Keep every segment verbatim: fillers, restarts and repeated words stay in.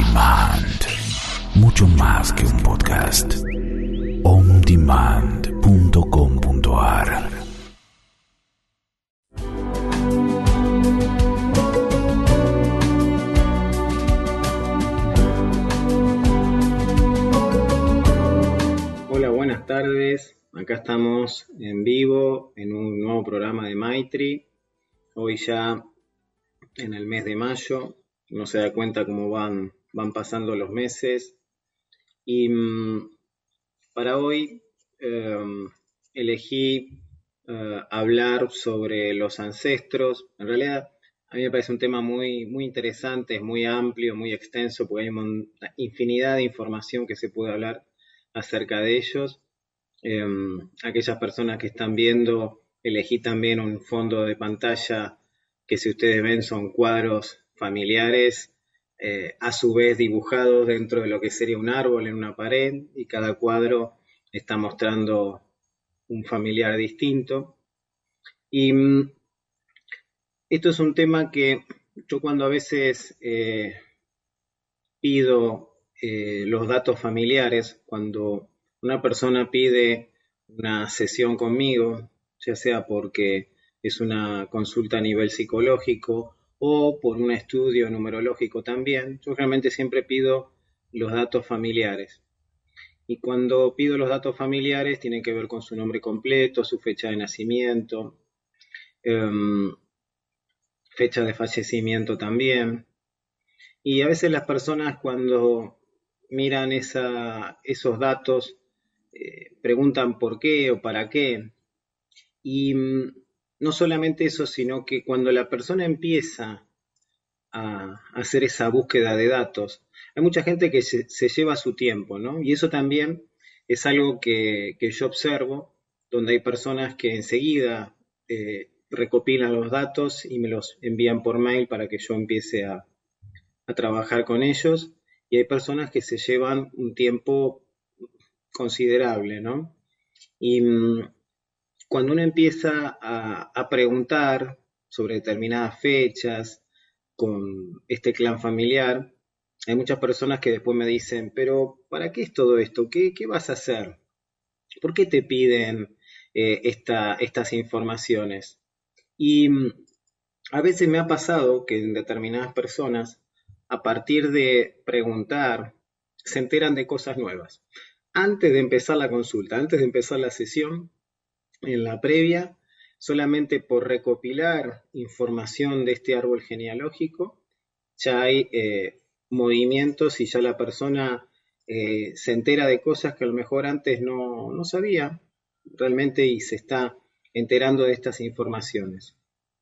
Demand. Mucho más que un podcast. on demand punto com punto a r. Hola, buenas tardes. Acá estamos en vivo en un nuevo programa de Maitri. Hoy ya en el mes de mayo. No se da cuenta cómo van, van pasando los meses. Y mmm, para hoy eh, elegí eh, hablar sobre los ancestros. En realidad, a mí me parece un tema muy, muy interesante, es muy amplio, muy extenso, porque hay una infinidad de información que se puede hablar acerca de ellos. Eh, aquellas personas que están viendo, elegí también un fondo de pantalla que, si ustedes ven, son cuadros familiares, eh, a su vez dibujados dentro de lo que sería un árbol en una pared, y cada cuadro está mostrando un familiar distinto. Y mm, esto es un tema que yo, cuando a veces eh, pido eh, los datos familiares, cuando una persona pide una sesión conmigo, ya sea porque es una consulta a nivel psicológico o por un estudio numerológico también, yo realmente siempre pido los datos familiares. Y cuando pido los datos familiares, tienen que ver con su nombre completo, su fecha de nacimiento, eh, fecha de fallecimiento también. Y a veces las personas, cuando miran esa, esos datos, eh, preguntan por qué o para qué. Y mm, no solamente eso, sino que cuando la persona empieza a hacer esa búsqueda de datos, hay mucha gente que se, se lleva su tiempo, ¿no? Y eso también es algo que, que yo observo, donde hay personas que enseguida eh, recopilan los datos y me los envían por mail para que yo empiece a, a trabajar con ellos, y hay personas que se llevan un tiempo considerable, ¿no? Y mmm, cuando uno empieza a, a preguntar sobre determinadas fechas con este clan familiar, hay muchas personas que después me dicen, pero ¿para qué es todo esto? ¿Qué, qué vas a hacer? ¿Por qué te piden eh, esta, estas informaciones? Y mmm, a veces me ha pasado que en determinadas personas, a partir de preguntar, se enteran de cosas nuevas. Antes de empezar la consulta, antes de empezar la sesión, en la previa, solamente por recopilar información de este árbol genealógico, ya hay eh, movimientos, y ya la persona eh, se entera de cosas que a lo mejor antes no, no sabía realmente, y se está enterando de estas informaciones.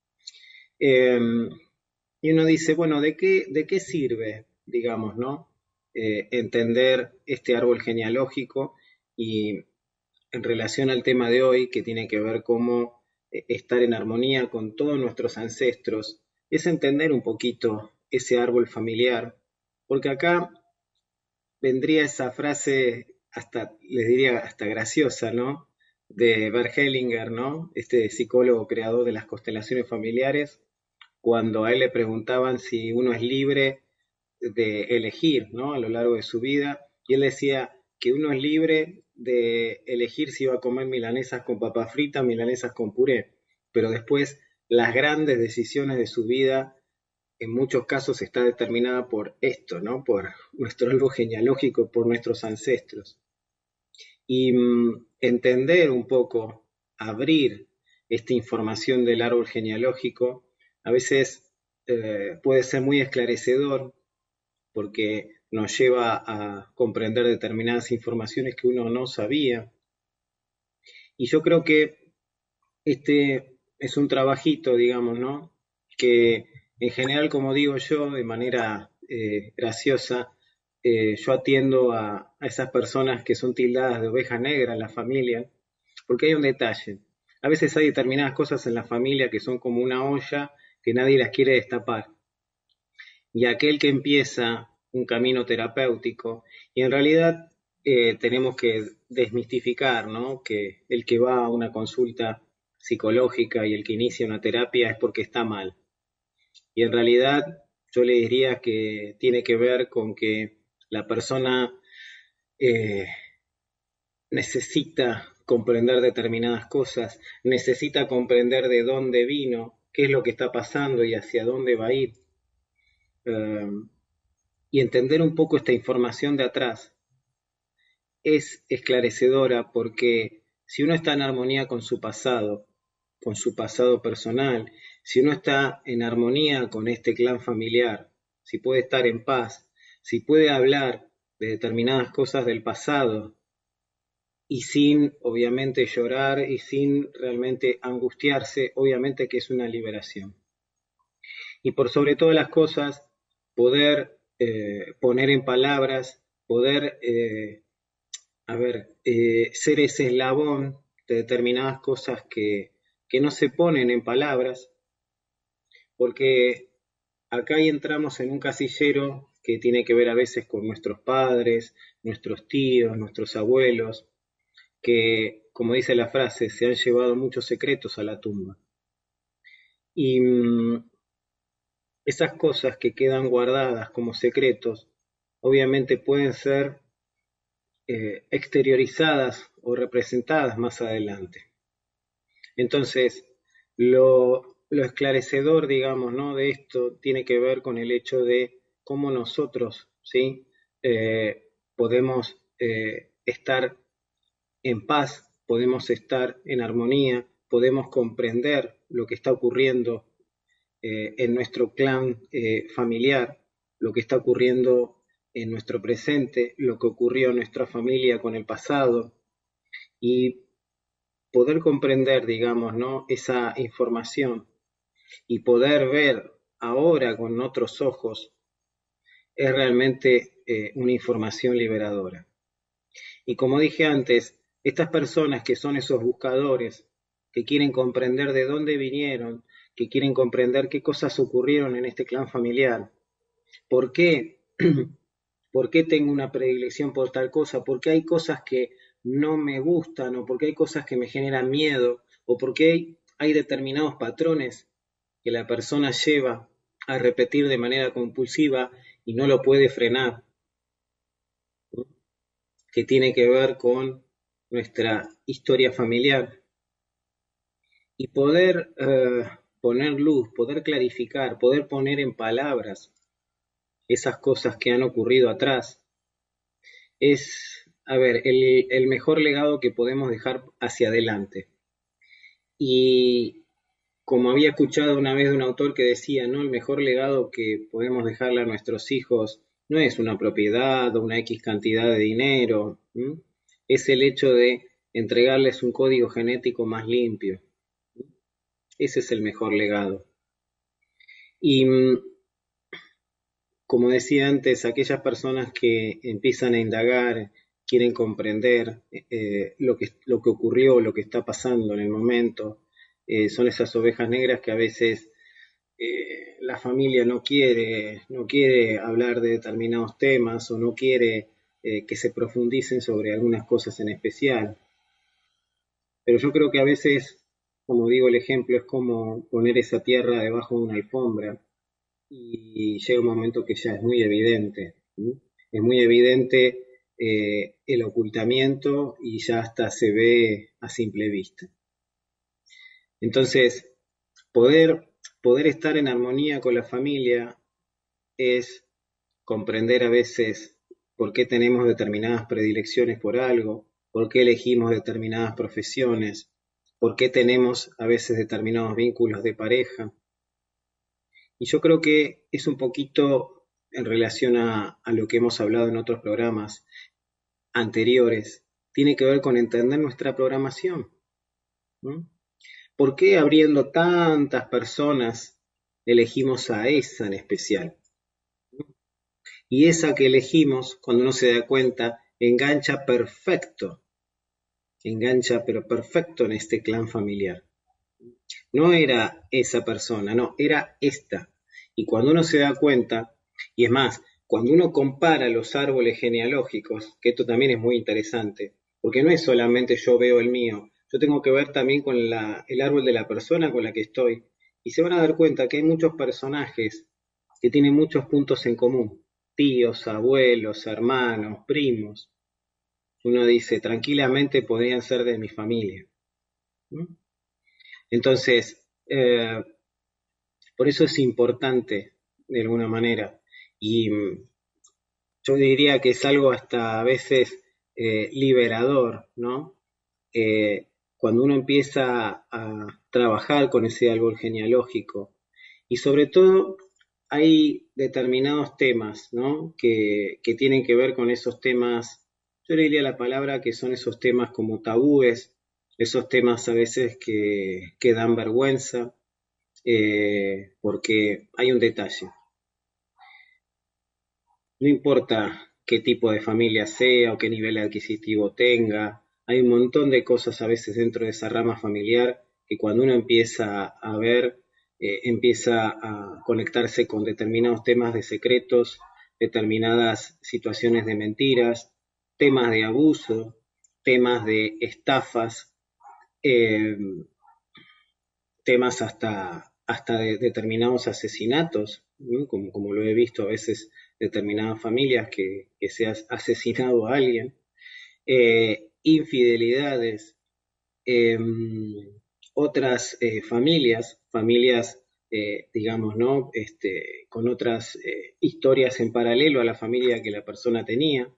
Eh, y uno dice, bueno, ¿de qué, de qué sirve, digamos, ¿no? Eh, entender este árbol genealógico, y en relación al tema de hoy, que tiene que ver cómo eh, estar en armonía con todos nuestros ancestros, es entender un poquito ese árbol familiar, porque acá vendría esa frase, hasta les diría hasta graciosa, ¿no? De Bert Hellinger, ¿no? Este psicólogo creador de las constelaciones familiares, cuando a él le preguntaban si uno es libre de elegir, ¿no? A lo largo de su vida, y él decía que uno es libre de elegir si va a comer milanesas con papa frita, milanesas con puré, pero después las grandes decisiones de su vida, en muchos casos, está determinada por esto, ¿no? Por nuestro árbol genealógico, por nuestros ancestros. Y mmm, entender un poco, abrir esta información del árbol genealógico, a veces eh, puede ser muy esclarecedor, porque nos lleva a comprender determinadas informaciones que uno no sabía. Y yo creo que este es un trabajito, digamos, ¿no? Que en general, como digo yo, de manera eh, graciosa, eh, yo atiendo a, a esas personas que son tildadas de oveja negra en la familia, porque hay un detalle. A veces hay determinadas cosas en la familia que son como una olla que nadie las quiere destapar. Y aquel que empieza un camino terapéutico, y en realidad eh, tenemos que desmistificar, ¿no? Que el que va a una consulta psicológica y el que inicia una terapia es porque está mal. Y en realidad yo le diría que tiene que ver con que la persona eh, necesita comprender determinadas cosas, necesita comprender de dónde vino, qué es lo que está pasando y hacia dónde va a ir, eh, y entender un poco esta información de atrás es esclarecedora porque si uno está en armonía con su pasado, con su pasado personal, si uno está en armonía con este clan familiar, si puede estar en paz, si puede hablar de determinadas cosas del pasado y sin obviamente llorar y sin realmente angustiarse, obviamente que es una liberación. Y por sobre todas las cosas, poder eh, poner en palabras, poder, eh, a ver, eh, ser ese eslabón de determinadas cosas que, que no se ponen en palabras, porque acá ahí entramos en un casillero que tiene que ver a veces con nuestros padres, nuestros tíos, nuestros abuelos, que, como dice la frase, se han llevado muchos secretos a la tumba. Y mmm, esas cosas que quedan guardadas como secretos, obviamente pueden ser eh, exteriorizadas o representadas más adelante. Entonces, lo, lo esclarecedor, digamos, ¿no? de esto tiene que ver con el hecho de cómo nosotros, ¿sí? Eh, podemos eh, estar en paz, podemos estar en armonía, podemos comprender lo que está ocurriendo eh, en nuestro clan eh, familiar, lo que está ocurriendo en nuestro presente, lo que ocurrió en nuestra familia con el pasado, y poder comprender, digamos, ¿no? esa información y poder ver ahora con otros ojos es realmente eh, una información liberadora. Y como dije antes, estas personas que son esos buscadores, que quieren comprender de dónde vinieron, que quieren comprender qué cosas ocurrieron en este clan familiar, por qué, por qué tengo una predilección por tal cosa, por qué hay cosas que no me gustan, o por qué hay cosas que me generan miedo, o por qué hay, hay determinados patrones que la persona lleva a repetir de manera compulsiva y no lo puede frenar, ¿no? Que tiene que ver con nuestra historia familiar. Y poder eh, poner luz, poder clarificar, poder poner en palabras esas cosas que han ocurrido atrás, es, a ver, el, el mejor legado que podemos dejar hacia adelante. Y como había escuchado una vez de un autor que decía, ¿no? El mejor legado que podemos dejarle a nuestros hijos no es una propiedad o una X cantidad de dinero, ¿m? Es el hecho de entregarles un código genético más limpio. Ese es el mejor legado. Y como decía antes, aquellas personas que empiezan a indagar, quieren comprender eh, lo, que, lo que ocurrió, lo que está pasando en el momento, eh, son esas ovejas negras que a veces eh, la familia no quiere, no quiere hablar de determinados temas o no quiere eh, que se profundicen sobre algunas cosas en especial. Pero yo creo que a veces, como digo, el ejemplo es como poner esa tierra debajo de una alfombra y llega un momento que ya es muy evidente, ¿sí? Es muy evidente eh, el ocultamiento y ya hasta se ve a simple vista. Entonces, poder, poder estar en armonía con la familia es comprender a veces por qué tenemos determinadas predilecciones por algo, por qué elegimos determinadas profesiones, por qué tenemos a veces determinados vínculos de pareja. Y yo creo que es un poquito en relación a, a lo que hemos hablado en otros programas anteriores, tiene que ver con entender nuestra programación, ¿no? ¿Por qué abriendo tantas personas elegimos a esa en especial? Y esa que elegimos, cuando uno se da cuenta, engancha perfecto, engancha pero perfecto en este clan familiar. No era esa persona, no, era esta. Y cuando uno se da cuenta, y es más, cuando uno compara los árboles genealógicos, que esto también es muy interesante, porque no es solamente yo veo el mío, yo tengo que ver también con la, el árbol de la persona con la que estoy, y se van a dar cuenta que hay muchos personajes que tiene muchos puntos en común, tíos, abuelos, hermanos, primos. Uno dice, tranquilamente podrían ser de mi familia. ¿No? Entonces, eh, por eso es importante, de alguna manera, y mm, yo diría que es algo hasta a veces eh, liberador, ¿no? Eh, Cuando uno empieza a trabajar con ese árbol genealógico, y sobre todo hay determinados temas, ¿no? Que, que tienen que ver con esos temas, yo le diría la palabra que son esos temas como tabúes, esos temas a veces que, que dan vergüenza, eh, porque hay un detalle. No importa qué tipo de familia sea o qué nivel adquisitivo tenga, hay un montón de cosas a veces dentro de esa rama familiar que cuando uno empieza a ver, eh, empieza a conectarse con determinados temas de secretos, determinadas situaciones de mentiras, temas de abuso, temas de estafas, eh, temas hasta, hasta de determinados asesinatos, ¿no? como, como lo he visto a veces determinadas familias que, que se ha asesinado a alguien, eh, infidelidades, eh, otras eh, familias, familias, eh, digamos, ¿no? Este, con otras eh, historias en paralelo a la familia que la persona tenía.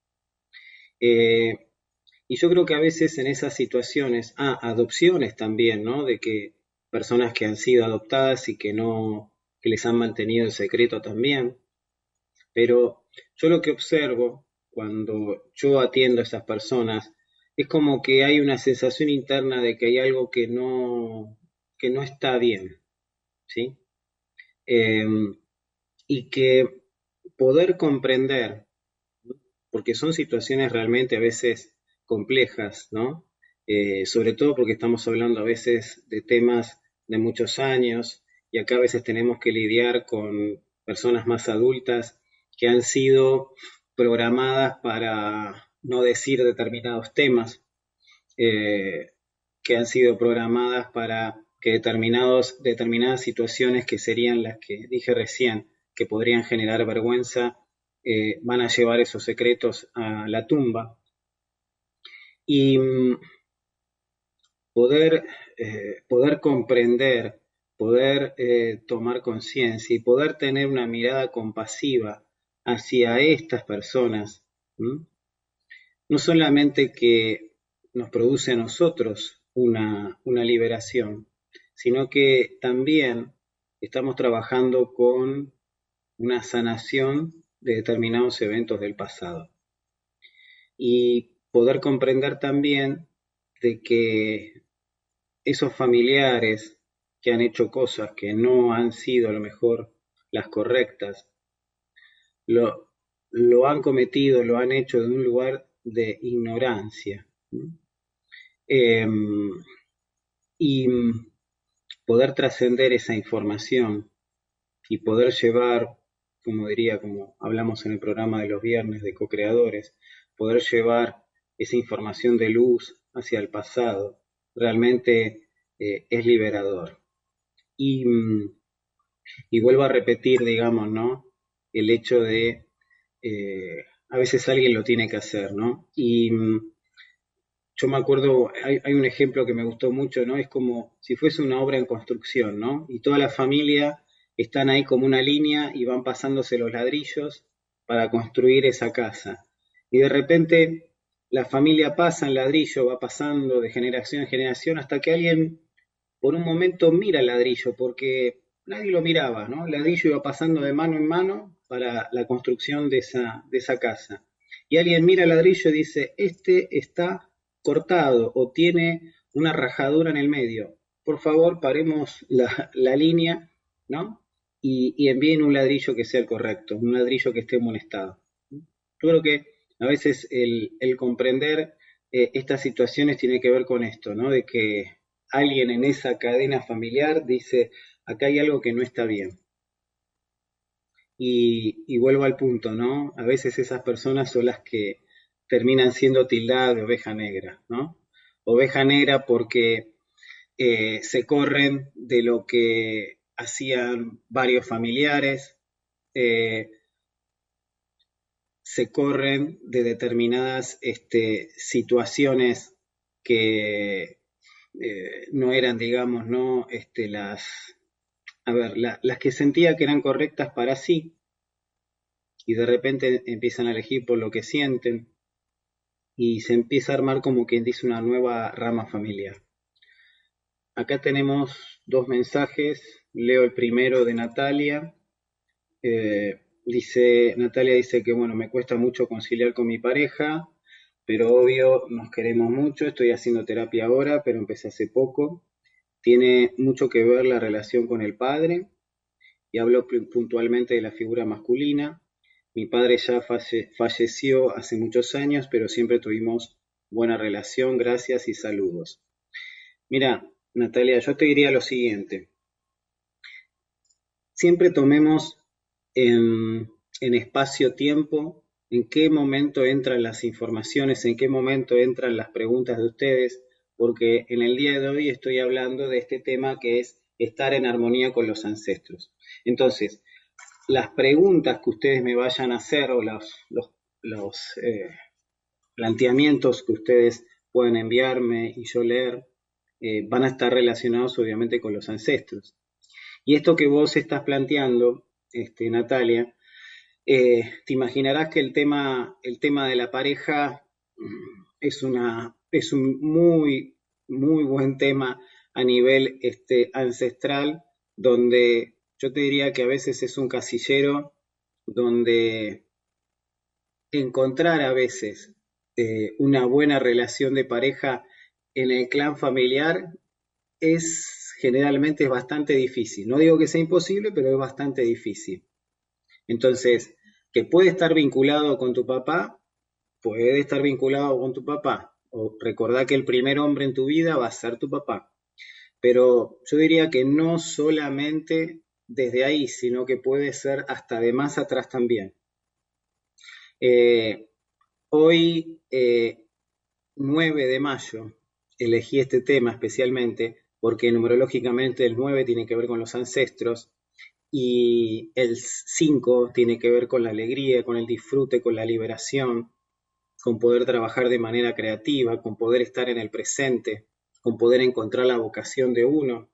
Eh, y yo creo que a veces en esas situaciones, ah, adopciones también, ¿no? De que personas que han sido adoptadas y que no, que les han mantenido el secreto también. Pero yo lo que observo cuando yo atiendo a esas personas es como que hay una sensación interna de que hay algo que no, que no está bien, ¿sí? Eh, y que poder comprender, porque son situaciones realmente a veces complejas, ¿no? Eh, sobre todo porque estamos hablando a veces de temas de muchos años y acá a veces tenemos que lidiar con personas más adultas que han sido programadas para no decir determinados temas, eh, que han sido programadas para que determinados, determinadas situaciones que serían las que dije recién, que podrían generar vergüenza, eh, van a llevar esos secretos a la tumba. Y mm, poder, eh, poder comprender, poder eh, tomar conciencia y poder tener una mirada compasiva hacia estas personas, ¿m? No solamente que nos produce a nosotros una, una liberación, sino que también estamos trabajando con una sanación de determinados eventos del pasado. Y poder comprender también de que esos familiares que han hecho cosas que no han sido a lo mejor las correctas, lo, lo han cometido, lo han hecho de un lugar de ignorancia. Eh, y poder trascender esa información y poder llevar, como diría, como hablamos en el programa de los viernes de co-creadores, poder llevar esa información de luz hacia el pasado, realmente eh, es liberador. Y, y vuelvo a repetir, digamos, ¿no? El hecho de, eh, a veces alguien lo tiene que hacer, ¿no? Y yo me acuerdo, hay, hay, un ejemplo que me gustó mucho, ¿no? Es como si fuese una obra en construcción, ¿no? Y toda la familia están ahí como una línea y van pasándose los ladrillos para construir esa casa. Y de repente la familia pasa en ladrillo, va pasando de generación en generación hasta que alguien por un momento mira el ladrillo, porque nadie lo miraba, ¿no? El ladrillo iba pasando de mano en mano para la construcción de esa, de esa casa. Y alguien mira el ladrillo y dice, este está cortado o tiene una rajadura en el medio. Por favor, paremos la, la línea, ¿no? Y, y, envíen un ladrillo que sea el correcto, un ladrillo que esté en buen estado. Yo creo que a veces el, el comprender eh, estas situaciones tiene que ver con esto, ¿no? De que alguien en esa cadena familiar dice, acá hay algo que no está bien. Y, y vuelvo al punto, ¿no? A veces esas personas son las que terminan siendo tildadas de oveja negra, ¿no? Oveja negra porque eh, se corren de lo que hacían varios familiares, eh, se corren de determinadas este, situaciones que eh, no eran, digamos, no este, las, a ver, la, las que sentía que eran correctas para sí, y de repente empiezan a elegir por lo que sienten, y se empieza a armar como quien dice una nueva rama familiar. Acá tenemos dos mensajes, leo el primero de Natalia. Eh, dice, Natalia dice que bueno, me cuesta mucho conciliar con mi pareja, pero obvio nos queremos mucho, estoy haciendo terapia ahora, pero empecé hace poco. Tiene mucho que ver la relación con el padre, y hablo puntualmente de la figura masculina. Mi padre ya falle, falleció hace muchos años, pero siempre tuvimos buena relación, gracias y saludos. Mira, Natalia, yo te diría lo siguiente. Siempre tomemos en, en espacio-tiempo en qué momento entran las informaciones, en qué momento entran las preguntas de ustedes, porque en el día de hoy estoy hablando de este tema que es estar en armonía con los ancestros. Entonces, las preguntas que ustedes me vayan a hacer o los, los, los eh, planteamientos que ustedes pueden enviarme y yo leer, eh, van a estar relacionados obviamente con los ancestros. Y esto que vos estás planteando, este, Natalia, eh, te imaginarás que el tema, el tema de la pareja es, una, es un muy, muy buen tema a nivel este, ancestral, donde yo te diría que a veces es un casillero donde encontrar a veces eh, una buena relación de pareja en el clan familiar es generalmente es bastante difícil. No digo que sea imposible, pero es bastante difícil. Entonces, que puede estar vinculado con tu papá, puede estar vinculado con tu papá. O recordá que el primer hombre en tu vida va a ser tu papá. Pero yo diría que no solamente desde ahí, sino que puede ser hasta de más atrás también. Eh, hoy, eh, nueve de mayo, elegí este tema especialmente porque numerológicamente el nueve tiene que ver con los ancestros y el cinco tiene que ver con la alegría, con el disfrute, con la liberación, con poder trabajar de manera creativa, con poder estar en el presente, con poder encontrar la vocación de uno.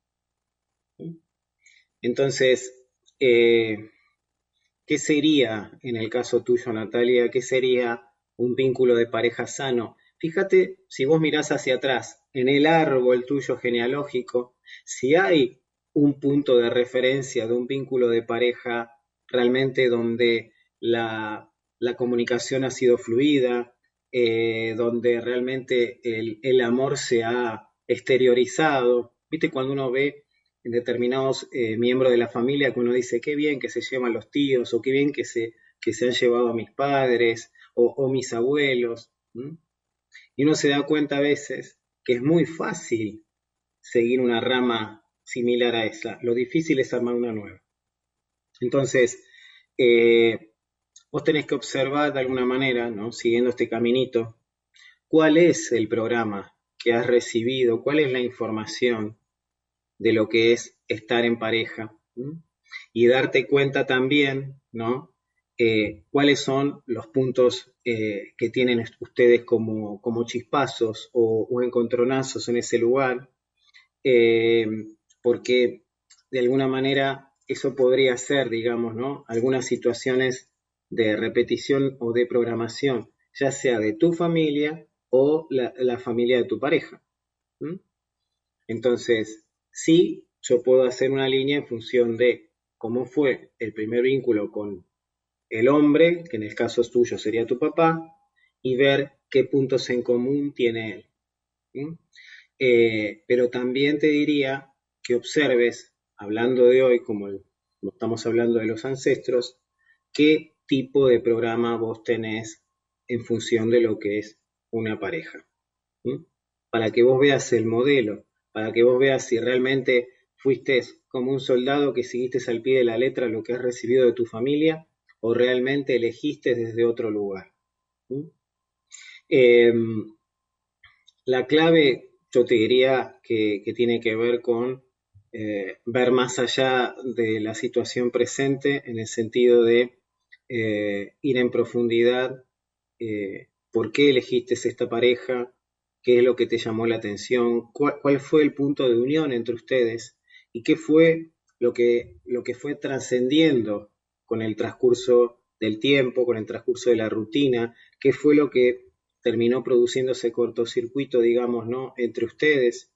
Entonces, eh, ¿qué sería, en el caso tuyo, Natalia, qué sería un vínculo de pareja sano? Fíjate, si vos mirás hacia atrás, en el árbol tuyo genealógico, si hay un punto de referencia de un vínculo de pareja realmente donde la, la comunicación ha sido fluida, eh, donde realmente el, el amor se ha exteriorizado. ¿Viste cuando uno ve en determinados eh, miembros de la familia que uno dice qué bien que se llevan los tíos o qué bien que se, que se han llevado a mis padres o, o mis abuelos? ¿Mm? Y uno se da cuenta a veces que es muy fácil seguir una rama similar a esa. Lo difícil es armar una nueva. Entonces, eh, vos tenés que observar de alguna manera, ¿no? Siguiendo este caminito, cuál es el programa que has recibido, cuál es la información de lo que es estar en pareja, ¿no? Y darte cuenta también, ¿no? Eh, cuáles son los puntos eh, que tienen ustedes como, como chispazos o, o encontronazos en ese lugar, eh, porque de alguna manera eso podría ser, digamos, ¿no? Algunas situaciones de repetición o de programación, ya sea de tu familia o la, la familia de tu pareja. ¿Mm? Entonces, sí, yo puedo hacer una línea en función de cómo fue el primer vínculo con el hombre, que en el caso tuyo sería tu papá, y ver qué puntos en común tiene él. ¿Sí? Eh, pero también te diría que observes, hablando de hoy, como, el, como estamos hablando de los ancestros, qué tipo de programa vos tenés en función de lo que es una pareja. ¿Sí? Para que vos veas el modelo, para que vos veas si realmente fuiste como un soldado que seguiste al pie de la letra lo que has recibido de tu familia o realmente elegiste desde otro lugar. ¿Sí? Eh, la clave, yo te diría que, que tiene que ver con eh, ver más allá de la situación presente en el sentido de eh, ir en profundidad, eh, por qué elegiste esta pareja, qué es lo que te llamó la atención, cuál, cuál fue el punto de unión entre ustedes y qué fue lo que, lo que fue trascendiendo con el transcurso del tiempo, con el transcurso de la rutina, qué fue lo que terminó produciendo ese cortocircuito, digamos, ¿no?, entre ustedes.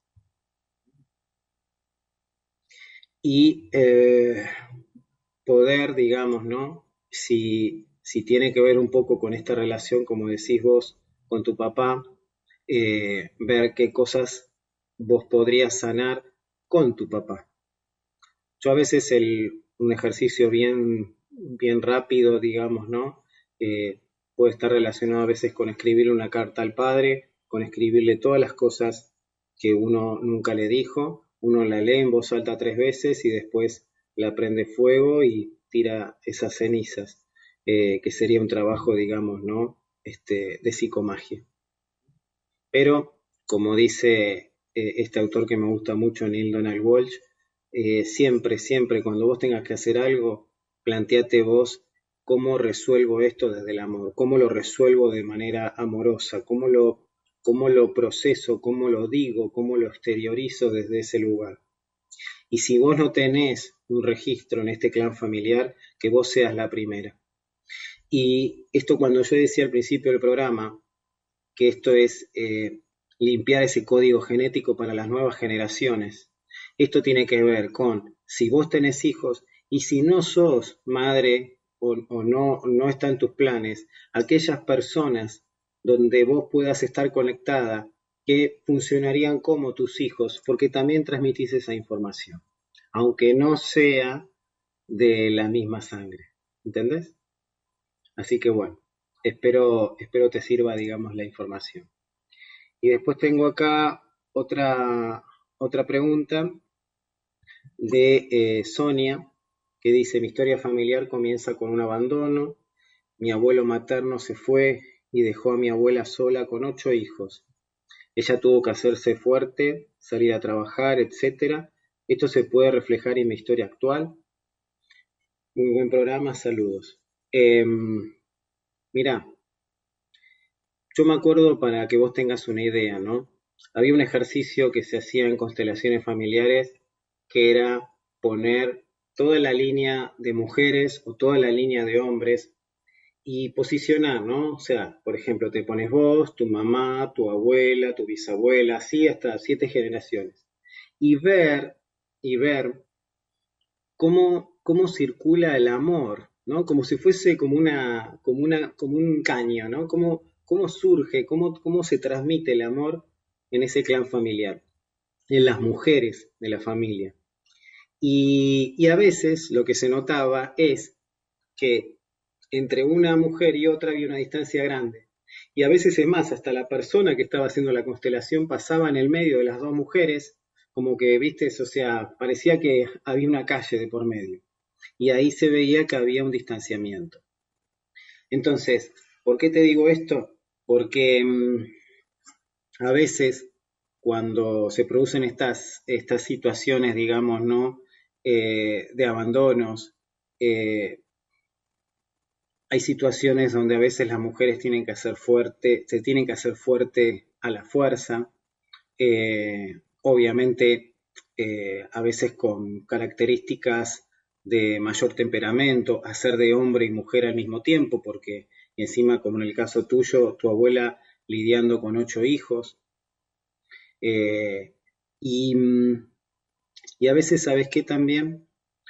Y eh, poder, digamos, ¿no?, si, si tiene que ver un poco con esta relación, como decís vos, con tu papá, eh, ver qué cosas vos podrías sanar con tu papá. Yo a veces el, un ejercicio bien, bien rápido, digamos, ¿no? Eh, puede estar relacionado a veces con escribirle una carta al padre, con escribirle todas las cosas que uno nunca le dijo. Uno la lee en voz alta tres veces y después la prende fuego y tira esas cenizas, eh, que sería un trabajo, digamos, ¿no?, este, de psicomagia. Pero, como dice eh, este autor que me gusta mucho, Neil Donald Walsh, eh, siempre, siempre, cuando vos tengas que hacer algo, planteate vos cómo resuelvo esto desde el amor, cómo lo resuelvo de manera amorosa, cómo lo, cómo lo proceso, cómo lo digo, cómo lo exteriorizo desde ese lugar. Y si vos no tenés un registro en este clan familiar, que vos seas la primera. Y esto, cuando yo decía al principio del programa, que esto es eh, limpiar ese código genético para las nuevas generaciones. Esto tiene que ver con si vos tenés hijos y si no sos madre o, o no, no está en tus planes, aquellas personas donde vos puedas estar conectada que funcionarían como tus hijos, porque también transmitís esa información, aunque no sea de la misma sangre. ¿Entendés? Así que bueno, espero, espero te sirva, digamos, la información. Y después tengo acá otra, otra pregunta de eh, Sonia, que dice: mi historia familiar comienza con un abandono. Mi abuelo materno se fue y dejó a mi abuela sola con ocho hijos. Ella tuvo que hacerse fuerte, salir a trabajar, etcétera. Esto se puede reflejar en mi historia actual. Muy buen programa, saludos. Eh, mira, yo me acuerdo, para que vos tengas una idea, ¿no? Había un ejercicio que se hacía en constelaciones familiares, que era poner toda la línea de mujeres o toda la línea de hombres y posicionar, ¿no? O sea, por ejemplo, te pones vos, tu mamá, tu abuela, tu bisabuela, así hasta siete generaciones. Y ver, y ver cómo, cómo circula el amor, ¿no? Como si fuese como una, como una, como un caño, ¿no? Cómo, cómo surge, cómo, cómo se transmite el amor en ese clan familiar, en las mujeres de la familia. Y, y a veces lo que se notaba es que entre una mujer y otra había una distancia grande. Y a veces, es más, hasta la persona que estaba haciendo la constelación pasaba en el medio de las dos mujeres, como que, viste, o sea, parecía que había una calle de por medio. Y ahí se veía que había un distanciamiento. Entonces, ¿por qué te digo esto? Porque mmm, a veces, cuando se producen estas, estas situaciones, digamos, ¿no?, eh, de abandonos, eh, hay situaciones donde a veces las mujeres tienen que hacer fuerte, se tienen que hacer fuerte a la fuerza, eh, obviamente eh, a veces con características de mayor temperamento, hacer de hombre y mujer al mismo tiempo, porque encima, como en el caso tuyo, tu abuela lidiando con ocho hijos, eh, y, y a veces, ¿sabes qué también?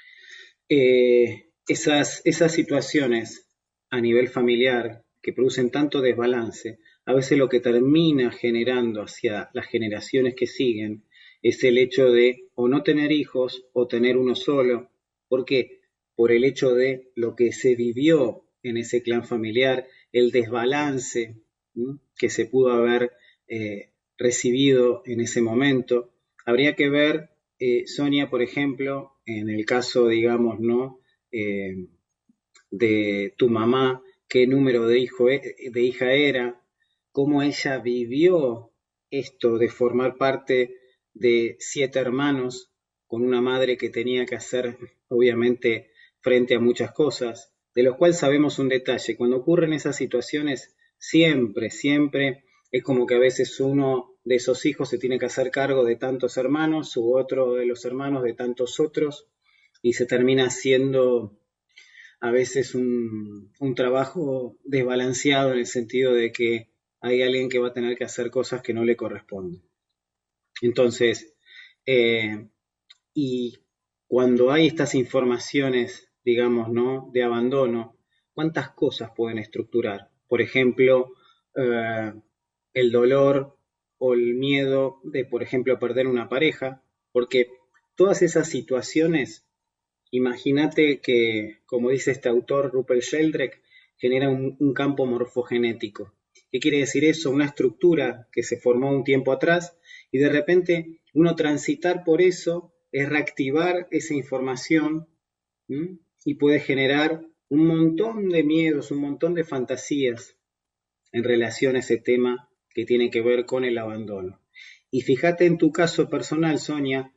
Eh, esas, esas situaciones a nivel familiar que producen tanto desbalance, a veces lo que termina generando hacia las generaciones que siguen es el hecho de o no tener hijos o tener uno solo. ¿Por qué? Por el hecho de lo que se vivió en ese clan familiar, el desbalance, ¿sí?, que se pudo haber eh, recibido en ese momento. Habría que ver, eh, Sonia, por ejemplo, en el caso, digamos, ¿no?, eh, de tu mamá, qué número de, hijo, de hija era, cómo ella vivió esto de formar parte de siete hermanos, con una madre que tenía que hacer, obviamente, frente a muchas cosas, de los cuales sabemos un detalle. Cuando ocurren esas situaciones, siempre, siempre es como que a veces uno de esos hijos se tiene que hacer cargo de tantos hermanos, u otro de los hermanos de tantos otros, y se termina haciendo a veces un, un trabajo desbalanceado en el sentido de que hay alguien que va a tener que hacer cosas que no le corresponden. Entonces, eh, y cuando hay estas informaciones, digamos, ¿no?, de abandono, ¿cuántas cosas pueden estructurar? Por ejemplo, eh, el dolor o el miedo de, por ejemplo, perder una pareja, porque todas esas situaciones, imagínate que, como dice este autor, Rupert Sheldrake, genera un, un campo morfogenético. ¿Qué quiere decir eso? Una estructura que se formó un tiempo atrás y de repente uno transitar por eso es reactivar esa información, ¿m? Y puede generar un montón de miedos, un montón de fantasías en relación a ese tema que tiene que ver con el abandono. Y fíjate en tu caso personal, Sonia,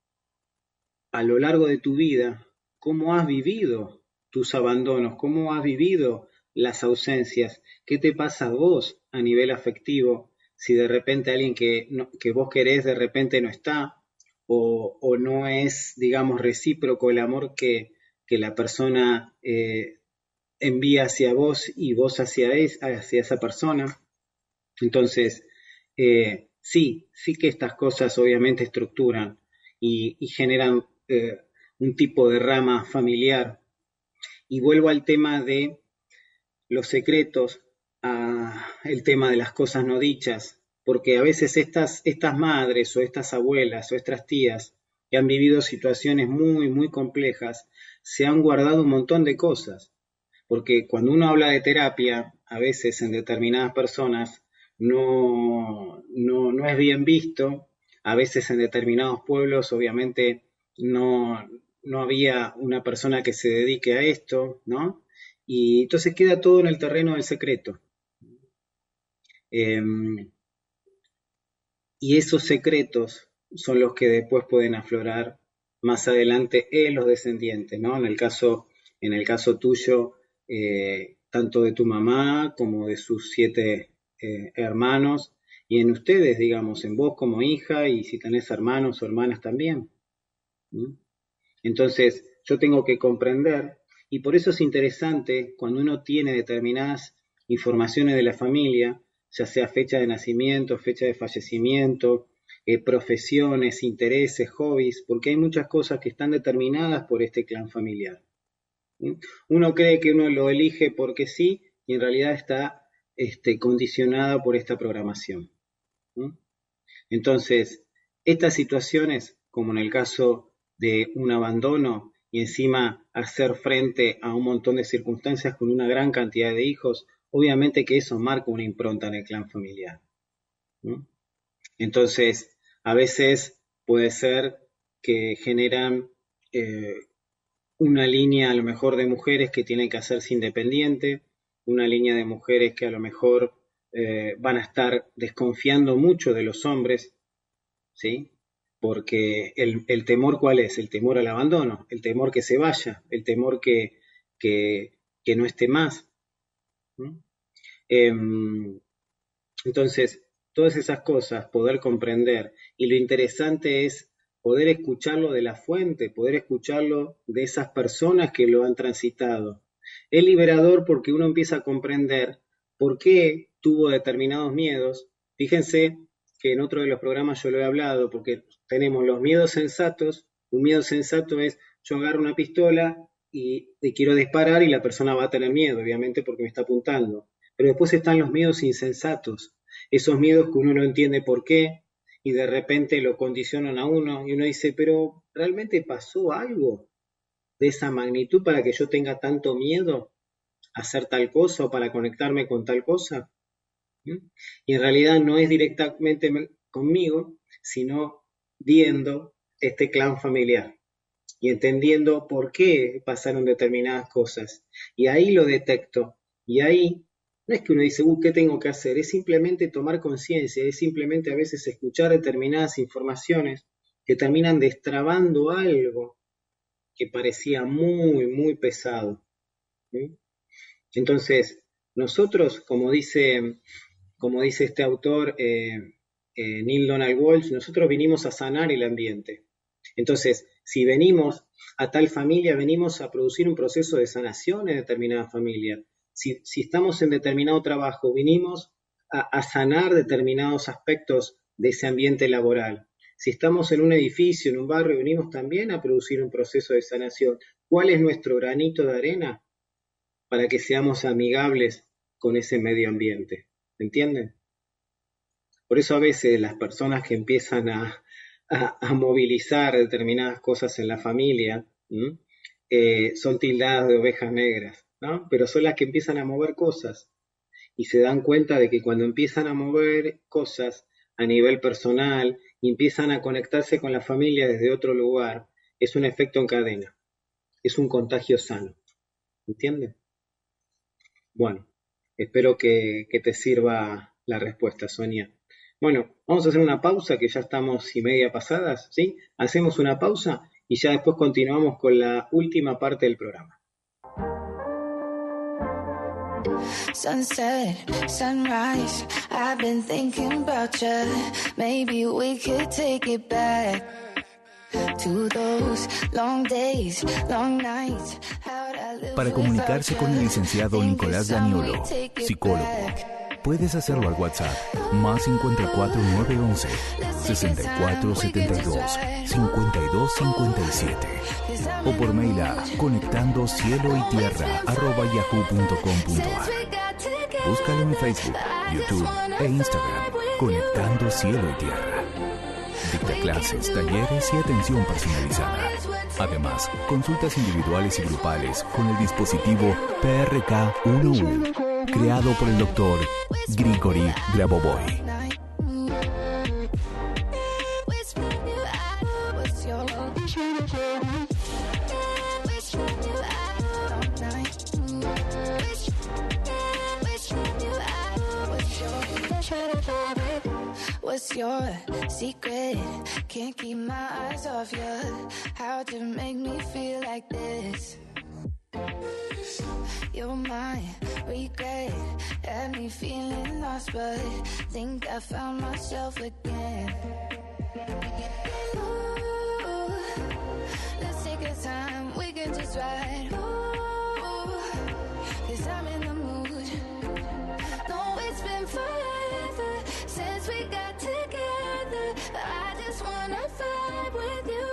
a lo largo de tu vida, cómo has vivido tus abandonos, cómo has vivido las ausencias, qué te pasa a vos a nivel afectivo, si de repente alguien que, no, que vos querés de repente no está, o, o no es, digamos, recíproco el amor que, que la persona eh, envía hacia vos y vos hacia, es, hacia esa persona. Entonces, eh, sí, sí que estas cosas obviamente estructuran y, y generan eh, un tipo de rama familiar. Y vuelvo al tema de los secretos, a el tema de las cosas no dichas, porque a veces estas, estas madres o estas abuelas o estas tías que han vivido situaciones muy, muy complejas, se han guardado un montón de cosas, porque cuando uno habla de terapia, a veces en determinadas personas no, no, no es bien visto, a veces en determinados pueblos obviamente no, no había una persona que se dedique a esto, ¿no? Y entonces queda todo en el terreno del secreto. Eh, y esos secretos son los que después pueden aflorar más adelante en los descendientes, ¿no? En el caso, en el caso tuyo, eh, tanto de tu mamá como de sus siete eh, hermanos, y en ustedes, digamos, en vos como hija, y si tenés hermanos o hermanas también. ¿Mm? Entonces, yo tengo que comprender, y por eso es interesante cuando uno tiene determinadas informaciones de la familia, ya sea fecha de nacimiento, fecha de fallecimiento, eh, profesiones, intereses, hobbies, porque hay muchas cosas que están determinadas por este clan familiar. ¿Sí? Uno cree que uno lo elige porque sí, y en realidad está este, condicionada por esta programación. ¿Sí? Entonces, estas situaciones, como en el caso de un abandono y encima hacer frente a un montón de circunstancias con una gran cantidad de hijos, obviamente que eso marca una impronta en el clan familiar, ¿no? Entonces, a veces puede ser que generan eh, una línea a lo mejor de mujeres que tienen que hacerse independiente, una línea de mujeres que a lo mejor eh, van a estar desconfiando mucho de los hombres, ¿sí? Porque el, el temor, ¿cuál es? El temor al abandono, el temor que se vaya, el temor que, que, que no esté más. ¿No? Eh, entonces, todas esas cosas, poder comprender, y lo interesante es poder escucharlo de la fuente, poder escucharlo de esas personas que lo han transitado. Es liberador porque uno empieza a comprender por qué tuvo determinados miedos. Fíjense que en otro de los programas yo lo he hablado, porque tenemos los miedos sensatos. Un miedo sensato es yo agarro una pistola y, y quiero disparar y la persona va a tener miedo, obviamente, porque me está apuntando. Pero después están los miedos insensatos, esos miedos que uno no entiende por qué y de repente lo condicionan a uno y uno dice, pero ¿realmente pasó algo de esa magnitud para que yo tenga tanto miedo a hacer tal cosa o para conectarme con tal cosa? ¿Mm? Y en realidad no es directamente conmigo, sino viendo este clan familiar y entendiendo por qué pasaron determinadas cosas. Y ahí lo detecto. Y ahí no es que uno dice, uh, ¿qué tengo que hacer? Es simplemente tomar conciencia, es simplemente a veces escuchar determinadas informaciones que terminan destrabando algo que parecía muy, muy pesado. ¿Sí? Entonces, nosotros, como dice, como dice este autor, eh, eh, Neil Donald Walsh, nosotros vinimos a sanar el ambiente. Entonces, si venimos a tal familia, venimos a producir un proceso de sanación en determinada familia. Si, si estamos en determinado trabajo, vinimos a, a sanar determinados aspectos de ese ambiente laboral. Si estamos en un edificio, en un barrio, venimos también a producir un proceso de sanación. ¿Cuál es nuestro granito de arena para que seamos amigables con ese medio ambiente? ¿Entienden? Por eso a veces las personas que empiezan a, a, a movilizar determinadas cosas en la familia eh, son tildadas de ovejas negras, ¿no? Pero son las que empiezan a mover cosas y se dan cuenta de que cuando empiezan a mover cosas a nivel personal y empiezan a conectarse con la familia desde otro lugar, es un efecto en cadena, es un contagio sano. ¿Entiendes? Bueno, espero que, que te sirva la respuesta, Sonia. Bueno, vamos a hacer una pausa, que ya estamos y media pasadas, ¿sí? Hacemos una pausa y ya después continuamos con la última parte del programa. Sunset, sunrise, I've been thinking about you. Maybe we could take it back to those long days, long nights. Para comunicarse con el licenciado Nicolás Daniolo, psicólogo, puedes hacerlo al WhatsApp más cincuenta y cuatro nueve once sesenta y cuatro setenta y dos cincuenta y dos cincuenta y siete o por mail a conectando cielo y tierra arroba yahoo punto com punto ar. Búscalo en Facebook, YouTube e Instagram, Conectando Cielo y Tierra. Dicta clases, talleres y atención personalizada. Además, consultas individuales y grupales con el dispositivo P R K uno U, creado por el doctor Grigori Grabovoi. What's your secret? Can't keep my eyes off you. How to make me feel like this? You're my regret. Had me feeling lost, but think I found myself again. Ooh, let's take our time. We can just ride. Ooh, 'cause I'm in the mood. No, it's been forever since we got together. I just wanna vibe with you.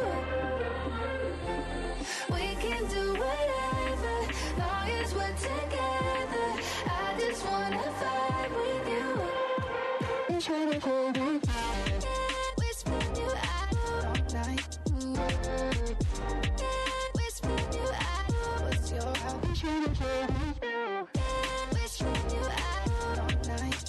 We can do whatever, long as we're together. I just wanna vibe with you. Whisper you out all night. Whisper you out, what's your whisper you out all night.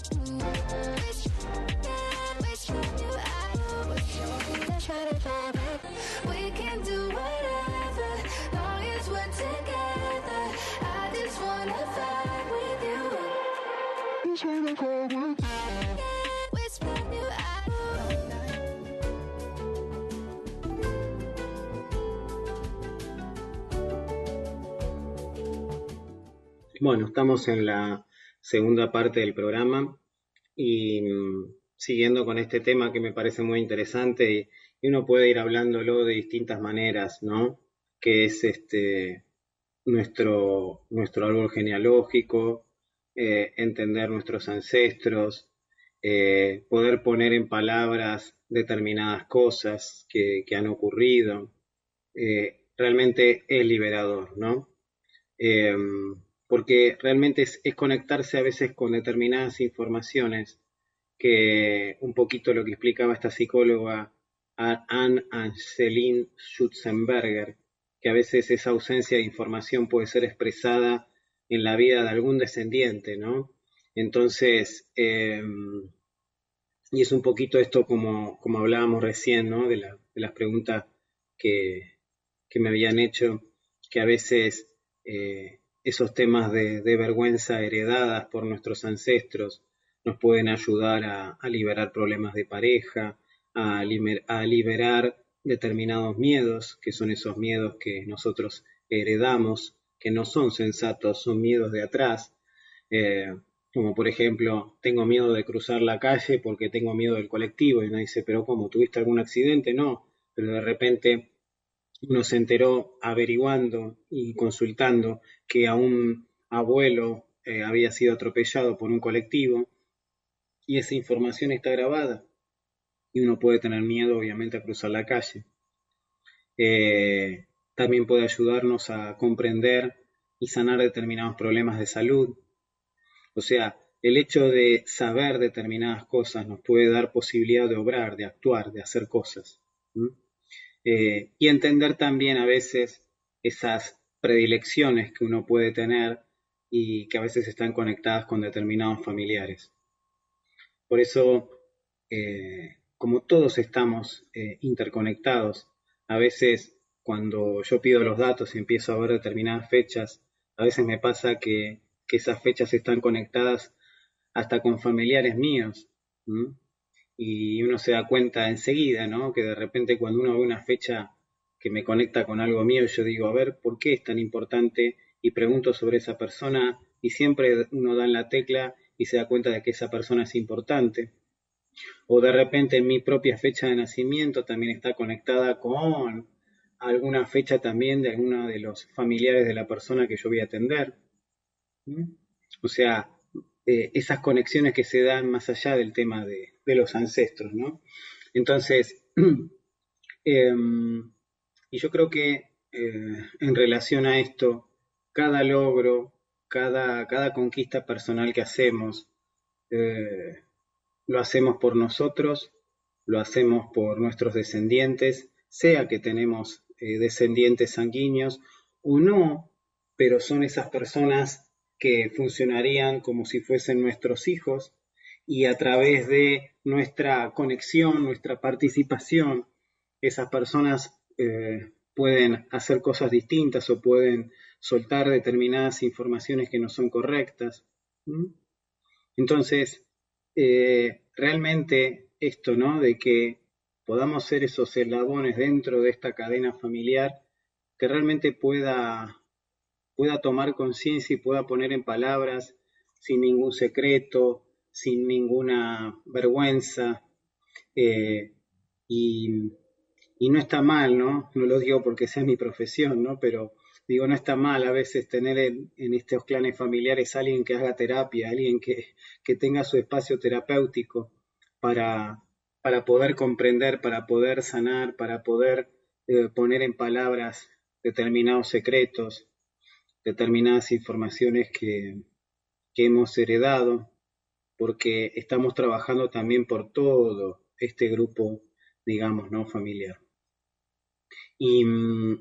We can do whatever, long as we're together. I just wanna vibe with you. Whisper you out all night. Bueno, estamos en la segunda parte del programa y mm, siguiendo con este tema que me parece muy interesante y, y uno puede ir hablándolo de distintas maneras, ¿no? Que es este nuestro, nuestro árbol genealógico, eh, entender nuestros ancestros, eh, poder poner en palabras determinadas cosas que, que han ocurrido. Eh, realmente es liberador, ¿no? Eh, porque realmente es, es conectarse a veces con determinadas informaciones que un poquito lo que explicaba esta psicóloga Anne-Angeline Schutzenberger, que a veces esa ausencia de información puede ser expresada en la vida de algún descendiente, ¿no? Entonces, eh, y es un poquito esto como, como hablábamos recién, ¿no? De, la, de las preguntas que, que me habían hecho, que a veces eh, esos temas de, de vergüenza heredadas por nuestros ancestros nos pueden ayudar a, a liberar problemas de pareja, a, liber, a liberar determinados miedos, que son esos miedos que nosotros heredamos, que no son sensatos, son miedos de atrás, eh, como por ejemplo, tengo miedo de cruzar la calle porque tengo miedo del colectivo, y uno dice, pero ¿cómo? ¿Tuviste algún accidente? No, pero de repente uno se enteró averiguando y consultando que a un abuelo eh, había sido atropellado por un colectivo, y esa información está grabada, y uno puede tener miedo obviamente a cruzar la calle. Eh, también puede ayudarnos a comprender y sanar determinados problemas de salud. O sea, el hecho de saber determinadas cosas nos puede dar posibilidad de obrar, de actuar, de hacer cosas. ¿Mm? Eh, y entender también a veces esas predilecciones que uno puede tener y que a veces están conectadas con determinados familiares. Por eso, eh, como todos estamos eh, interconectados, a veces cuando yo pido los datos y empiezo a ver determinadas fechas, a veces me pasa que, que esas fechas están conectadas hasta con familiares míos. ¿Mm? Y uno se da cuenta enseguida, ¿no? Que de repente cuando uno ve una fecha que me conecta con algo mío, yo digo, a ver, ¿por qué es tan importante? Y pregunto sobre esa persona y siempre uno da en la tecla y se da cuenta de que esa persona es importante. O de repente mi propia fecha de nacimiento también está conectada con alguna fecha también de alguno de los familiares de la persona que yo voy a atender. ¿Mm? O sea, eh, esas conexiones que se dan más allá del tema de, de los ancestros, ¿no? Entonces, eh, y yo creo que eh, en relación a esto, cada logro, cada, cada conquista personal que hacemos, eh, lo hacemos por nosotros, lo hacemos por nuestros descendientes, sea que tenemos eh, descendientes sanguíneos o no, pero son esas personas que funcionarían como si fuesen nuestros hijos, y a través de nuestra conexión, nuestra participación, esas personas eh, pueden hacer cosas distintas o pueden soltar determinadas informaciones que no son correctas. ¿Mm? Entonces, eh, realmente esto, ¿no? De que podamos ser esos eslabones dentro de esta cadena familiar que realmente pueda, pueda tomar conciencia y pueda poner en palabras sin ningún secreto, sin ninguna vergüenza, eh, y, y no está mal, ¿no? No lo digo porque sea mi profesión, ¿no? Pero digo, no está mal a veces tener en, en estos clanes familiares alguien que haga terapia, alguien que, que tenga su espacio terapéutico para, para poder comprender, para poder sanar, para poder eh, poner en palabras determinados secretos, determinadas informaciones que, que hemos heredado, porque estamos trabajando también por todo este grupo, digamos, ¿no? Familiar. Y mmm,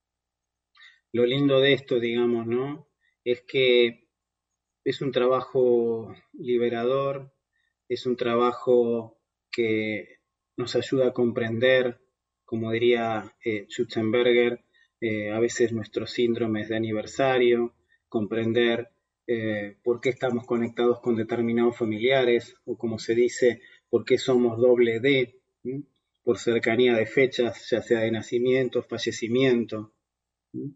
lo lindo de esto, digamos, ¿no? Es que es un trabajo liberador, es un trabajo que nos ayuda a comprender, como diría eh, Schutzenberger, eh, a veces nuestros síndromes de aniversario, comprender eh, por qué estamos conectados con determinados familiares, o como se dice, por qué somos doble D, ¿sí? Por cercanía de fechas, ya sea de nacimiento, fallecimiento, ¿sí?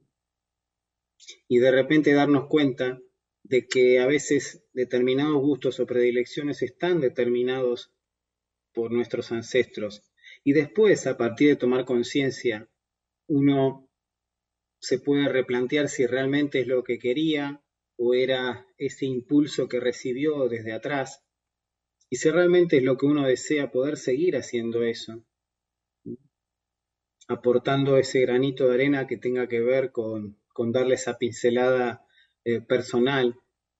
Y de repente darnos cuenta de que a veces determinados gustos o predilecciones están determinados por nuestros ancestros. Y después, a partir de tomar conciencia, uno se puede replantear si realmente es lo que quería o era ese impulso que recibió desde atrás. Y si realmente es lo que uno desea, poder seguir haciendo eso, aportando ese granito de arena que tenga que ver con, con darle esa pincelada eh, personal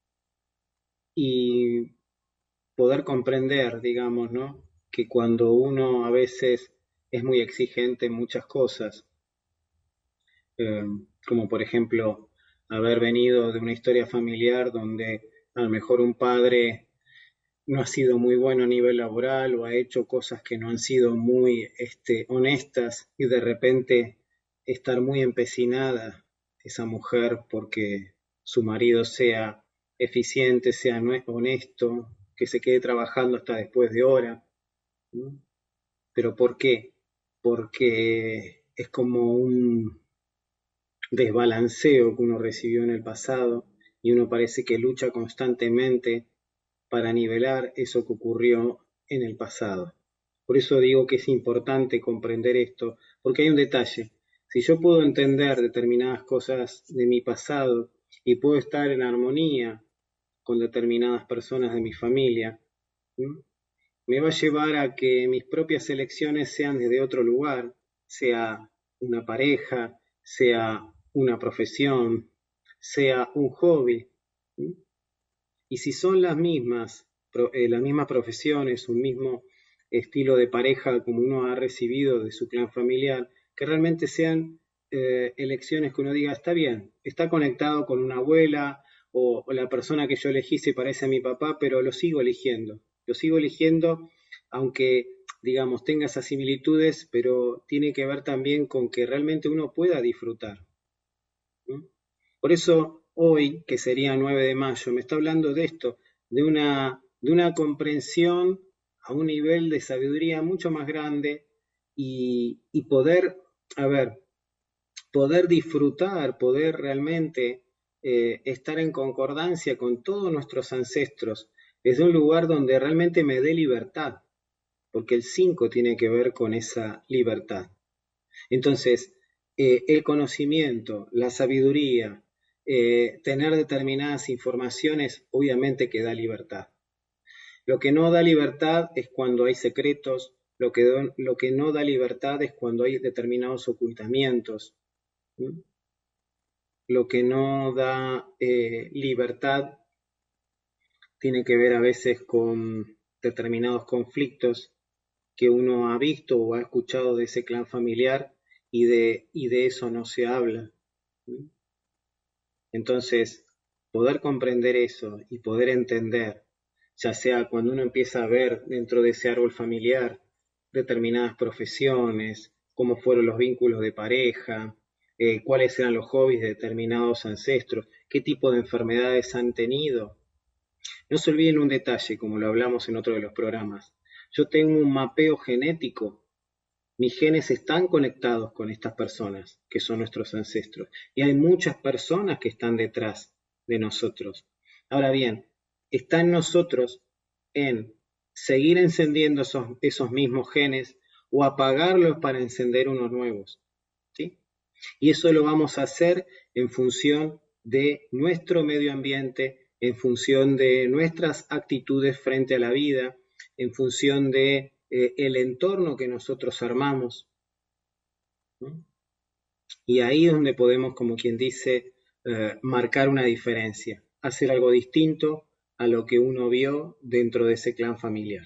y poder comprender, digamos, ¿no? Que cuando uno a veces es muy exigente en muchas cosas, eh, como por ejemplo haber venido de una historia familiar donde a lo mejor un padre no ha sido muy bueno a nivel laboral o ha hecho cosas que no han sido muy este, honestas, y de repente estar muy empecinada esa mujer porque su marido sea eficiente, sea honesto, que se quede trabajando hasta después de hora. ¿No? ¿Pero por qué? porque es como un desbalanceo que uno recibió en el pasado y uno parece que lucha constantemente para nivelar eso que ocurrió en el pasado. Por eso digo que es importante comprender esto, porque hay un detalle. Si yo puedo entender determinadas cosas de mi pasado y puedo estar en armonía con determinadas personas de mi familia, ¿sí?, me va a llevar a que mis propias elecciones sean desde otro lugar, sea una pareja, sea una profesión, sea un hobby. ¿Sí? Y si son las mismas, eh, las mismas profesiones, un mismo estilo de pareja como uno ha recibido de su clan familiar, que realmente sean eh, elecciones que uno diga, está bien, está conectado con una abuela o, o la persona que yo elegí se parece a mi papá, pero lo sigo eligiendo. Lo sigo eligiendo aunque, digamos, tenga esas similitudes, pero tiene que ver también con que realmente uno pueda disfrutar. ¿Mm? Por eso hoy, que sería nueve de mayo, me está hablando de esto, de una, de una comprensión a un nivel de sabiduría mucho más grande y, y poder, a ver, poder disfrutar, poder realmente eh, estar en concordancia con todos nuestros ancestros, desde un lugar donde realmente me dé libertad, porque el cinco tiene que ver con esa libertad. Entonces, eh, el conocimiento, la sabiduría, eh, tener determinadas informaciones, obviamente que da libertad. Lo que no da libertad es cuando hay secretos, lo que, do, lo que no da libertad es cuando hay determinados ocultamientos. ¿Sí? Lo que no da eh, libertad tiene que ver a veces con determinados conflictos que uno ha visto o ha escuchado de ese clan familiar y de, y de eso no se habla. Entonces, poder comprender eso y poder entender, ya sea cuando uno empieza a ver dentro de ese árbol familiar determinadas profesiones, cómo fueron los vínculos de pareja, eh, cuáles eran los hobbies de determinados ancestros, qué tipo de enfermedades han tenido. No se olviden un detalle, como lo hablamos en otro de los programas. Yo tengo un mapeo genético. Mis genes están conectados con estas personas, que son nuestros ancestros. Y hay muchas personas que están detrás de nosotros. Ahora bien, está en nosotros en seguir encendiendo esos, esos mismos genes o apagarlos para encender unos nuevos. ¿Sí? Y eso lo vamos a hacer en función de nuestro medio ambiente, en función de nuestras actitudes frente a la vida, en función de eh, el entorno que nosotros armamos. ¿No? Y ahí es donde podemos, como quien dice, eh, marcar una diferencia, hacer algo distinto a lo que uno vio dentro de ese clan familiar.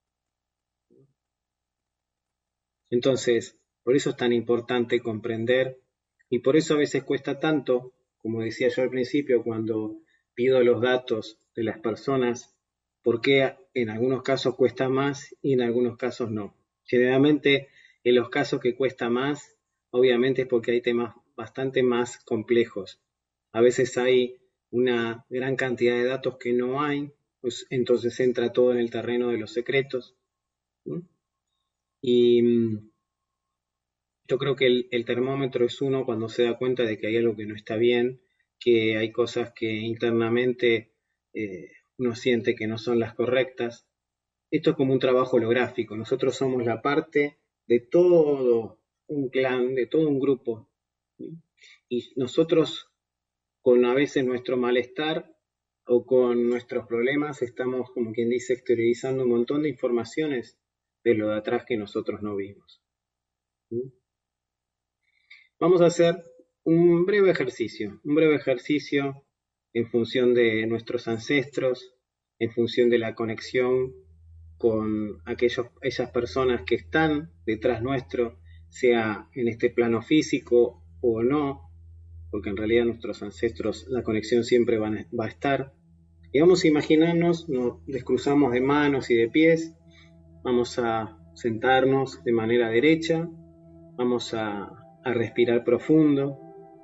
Entonces, por eso es tan importante comprender, y por eso a veces cuesta tanto, como decía yo al principio, cuando pido los datos de las personas, porque en algunos casos cuesta más y en algunos casos no. Generalmente en los casos que cuesta más, obviamente es porque hay temas bastante más complejos. A veces hay una gran cantidad de datos que no hay, pues entonces entra todo en el terreno de los secretos. ¿Sí? Y yo creo que el, el termómetro es uno cuando se da cuenta de que hay algo que no está bien, que hay cosas que internamente eh, uno siente que no son las correctas. Esto es como un trabajo holográfico. Nosotros somos la parte de todo un clan, de todo un grupo. ¿Sí? Y nosotros, con a veces nuestro malestar o con nuestros problemas, estamos, como quien dice, exteriorizando un montón de informaciones de lo de atrás que nosotros no vimos. ¿Sí? Vamos a hacer un breve ejercicio, un breve ejercicio en función de nuestros ancestros, en función de la conexión con aquellos, esas personas que están detrás nuestro, sea en este plano físico o no, porque en realidad nuestros ancestros, la conexión siempre va a, va a estar. Y vamos a imaginarnos, nos descruzamos de manos y de pies, vamos a sentarnos de manera derecha, vamos a a respirar profundo.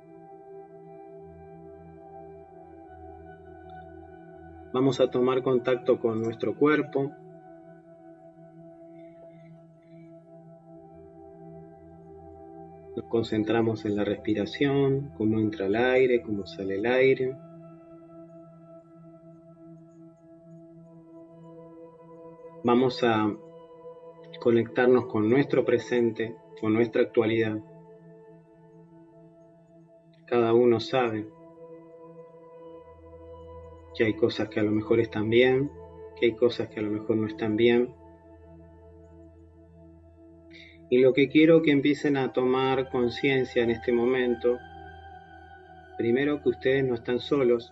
Vamos a tomar contacto con nuestro cuerpo. concentramos en la respiración, cómo entra el aire, cómo sale el aire. Vamos a conectarnos con nuestro presente, con nuestra actualidad. Cada uno sabe que hay cosas que a lo mejor están bien, que hay cosas que a lo mejor no están bien. Y lo que quiero que empiecen a tomar conciencia en este momento, primero que ustedes no están solos.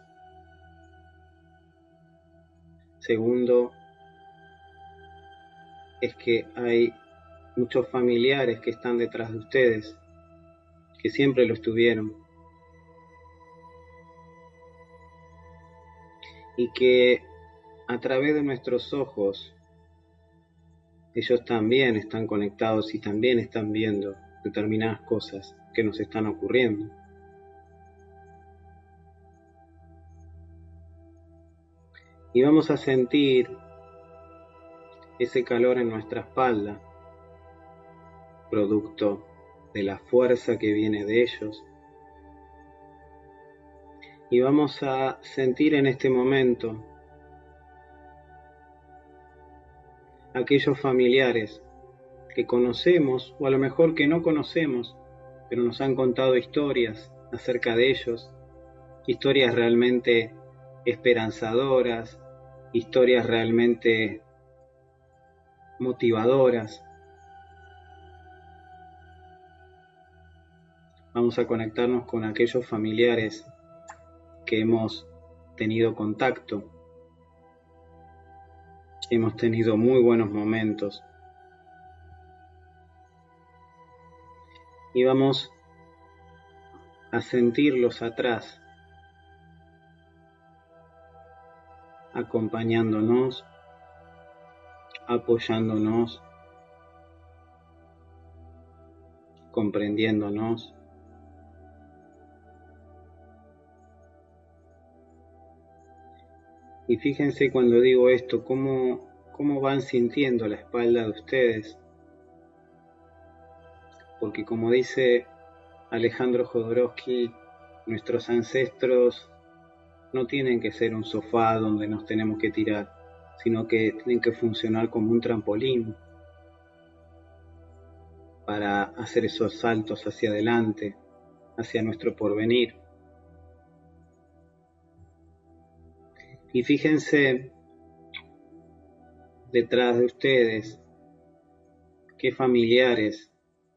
Segundo, es que hay muchos familiares que están detrás de ustedes, que siempre lo estuvieron. Y que a través de nuestros ojos, ellos también están conectados y también están viendo determinadas cosas que nos están ocurriendo. Y vamos a sentir ese calor en nuestra espalda, producto de la fuerza que viene de ellos. Y vamos a sentir en este momento aquellos familiares que conocemos o a lo mejor que no conocemos, pero nos han contado historias acerca de ellos, historias realmente esperanzadoras, historias realmente motivadoras. Vamos a conectarnos con aquellos familiares que hemos tenido contacto. Hemos tenido muy buenos momentos. Y vamos a sentirlos atrás, acompañándonos, apoyándonos, comprendiéndonos. Y fíjense cuando digo esto, cómo, cómo van sintiendo la espalda de ustedes. Porque como dice Alejandro Jodorowsky, nuestros ancestros no tienen que ser un sofá donde nos tenemos que tirar, sino que tienen que funcionar como un trampolín para hacer esos saltos hacia adelante, hacia nuestro porvenir. Y fíjense detrás de ustedes qué familiares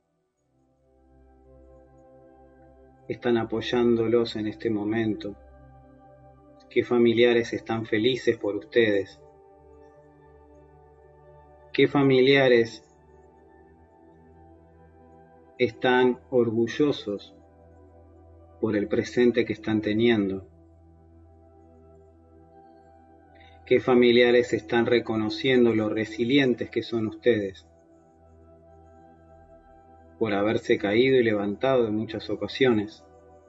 están apoyándolos en este momento, qué familiares están felices por ustedes, qué familiares están orgullosos por el presente que están teniendo. ¿Qué familiares están reconociendo lo resilientes que son ustedes por haberse caído y levantado en muchas ocasiones?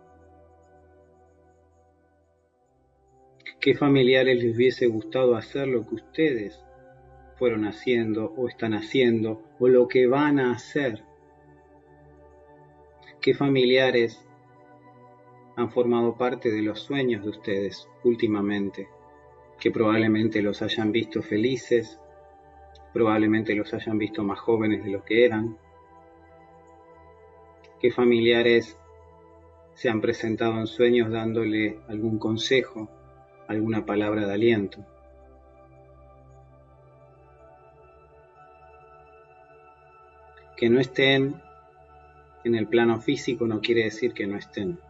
¿Qué familiares les hubiese gustado hacer lo que ustedes fueron haciendo o están haciendo o lo que van a hacer? ¿Qué familiares han formado parte de los sueños de ustedes últimamente? Que probablemente los hayan visto felices, probablemente los hayan visto más jóvenes de lo que eran. ¿Qué familiares se han presentado en sueños dándole algún consejo, alguna palabra de aliento? Que no estén en el plano físico no quiere decir que no estén.